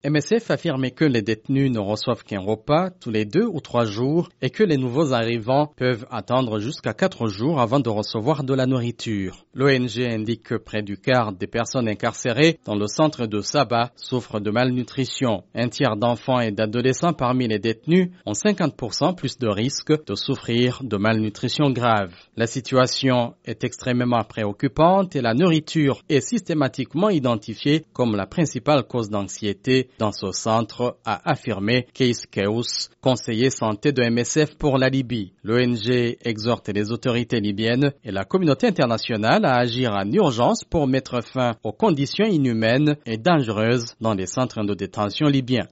MSF affirmait que les détenus ne reçoivent qu'un repas tous les 2 ou 3 jours et que les nouveaux arrivants peuvent attendre jusqu'à 4 jours avant de recevoir de la nourriture. L'ONG indique que près du quart des personnes incarcérées dans le centre de Sabha souffrent de malnutrition. Un tiers d'enfants et d'adolescents parmi les détenus ont 50% plus de risques de souffrir de malnutrition grave. La situation est extrêmement préoccupante et la nourriture est systématiquement identifiée comme la principale cause d'anxiété dans ce centre, a affirmé Kees Keus, conseiller santé de MSF pour la Libye. L'ONG exhorte les autorités libyennes et la communauté internationale à agir en urgence pour mettre fin aux conditions inhumaines et dangereuses dans les centres de détention libyens.